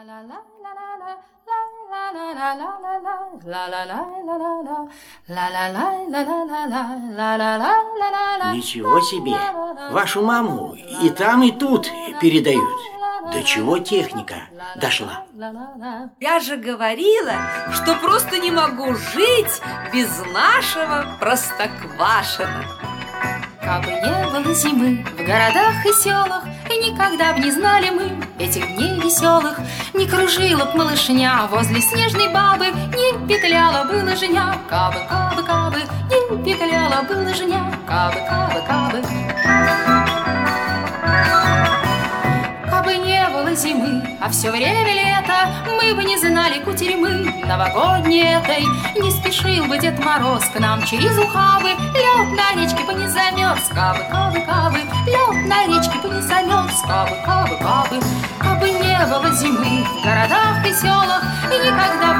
Ничего себе! Вашу маму и там, и тут передают. До чего техника дошла? Я же говорила, что просто не могу жить без нашего Простоквашино. Кабы не было зимы в городах и селах, и никогда б не знали мы этих дней веселых, не кружила б малышня возле снежной бабы, не петляла бы лыжня. Кабы, кабы, кабы, не петляла бы лыжня. Кабы, кабы, кабы. Кабы не было зимы, а все время лето, мы бы не знали кутерьмы новогодней этой. Не спешил бы Дед Мороз к нам через ухабы, лед на речке бы не замерз. Кабы, кабы, кабы, лед на речке бы не замерз. Кабы, кабы, кабы. Кабы не было зимы в городах и селах, и никогда